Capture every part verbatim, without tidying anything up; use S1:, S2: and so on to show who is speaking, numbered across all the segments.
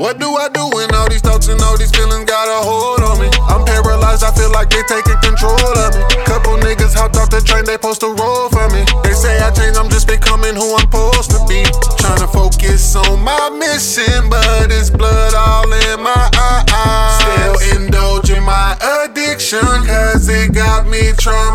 S1: What do I do when all these thoughts and all these feelings got a hold on me? I'm paralyzed, I feel like they taking control of me. Couple niggas hopped off the train, they supposed to roll for me. They say I changed, I'm just becoming who I'm supposed to be. Tryna focus on my mission, but it's blood all in my eyes. Still indulging my addiction, cause it got me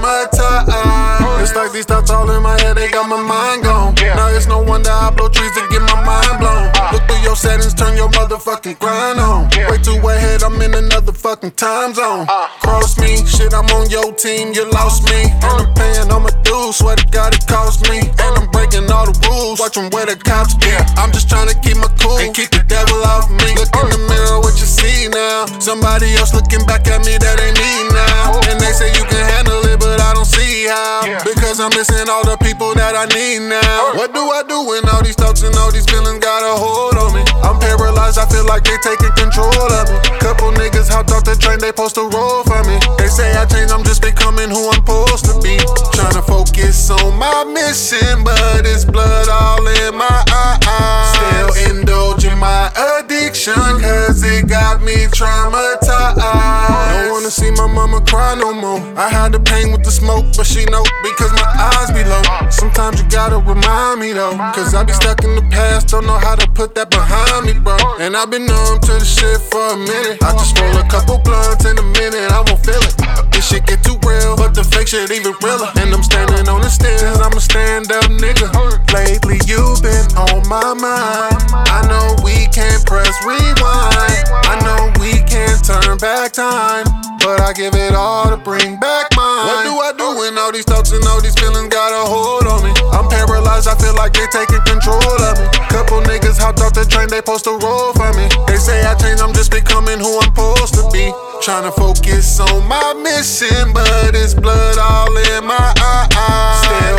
S1: traumatized. It's like these thoughts all in my head, they got my mind gone. Now it's no wonder I blow trees to get my mind blown. Look through your settings, turn your motherfucking grind on. Way too ahead, I'm in another fucking time zone. Cross me, shit, I'm on your team, you lost me. And I'm paying all my dues, swear to God it cost me. And I'm breaking all the rules, watching where the cops be. I'm just trying to keep my cool and keep the devil off me. Look in the mirror, what you see now? Somebody else looking back at me, that ain't me now. And they say you can handle it, but I don't see how. Because I'm missing all the people that I need now. What do I do when all these thoughts and all these feelings got a hold on me? I'm paralyzed, I feel like they taking control of me. Couple niggas hopped off the train, they supposed to roll for me. They say I changed, I'm just becoming who I'm supposed to be. Tryna focus on my mission, but it's blood all in my eyes. Still indulging my addiction, cause it got me traumatized. Don't wanna see my mama cry no more. I hide the pain with the smoke, but she know because my eyes be low. Sometimes you gotta remind me though, cause I be stuck in the past, don't know how to put that behind me, bro. And I've been numb to the shit for a minute. I just roll a couple blunts in a minute, I won't feel it. This shit get too real, but the fake shit even realer. And I'm standing on the stairs, I'm a stand-up nigga. Lately you been on my mind. I know we can't press rewind, I know we can't turn back time, but I give it all to bring back mine. What do I do when all these thoughts and all these feelings got a hold on me? I'm paralyzed, I feel like they taking control of me. Couple niggas hopped off the train, they supposed to roll for me. They say I changed, I'm just becoming who I'm supposed to be. Tryna focus on my mission, but it's blood all in my eyes. Still